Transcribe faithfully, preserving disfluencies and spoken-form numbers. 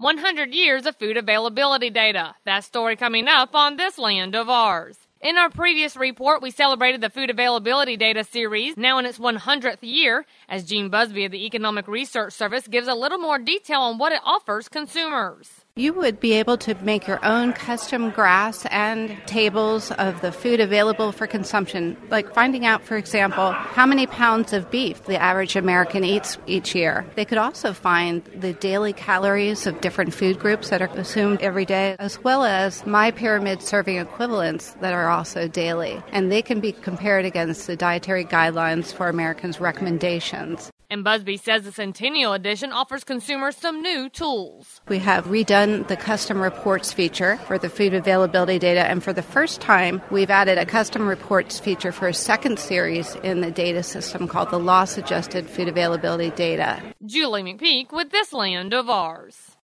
one hundred years of food availability data. That story coming up on This Land of Ours. In our previous report, we celebrated the Food Availability Data series, now in its one hundredth year, as Gene Busby of the Economic Research Service gives a little more detail on what it offers consumers. You would be able to make your own custom graphs and tables of the food available for consumption, like finding out, for example, how many pounds of beef the average American eats each year. They could also find the daily calories of different food groups that are consumed every day, as well as My Pyramid serving equivalents that are also daily. And they can be compared against the dietary guidelines for Americans' recommendations. And Busby says the Centennial Edition offers consumers some new tools. We have redone the custom reports feature for the food availability data, and for the first time, we've added a custom reports feature for a second series in the data system called the Loss Adjusted Food Availability Data. Julie McPeak with This Land of Ours.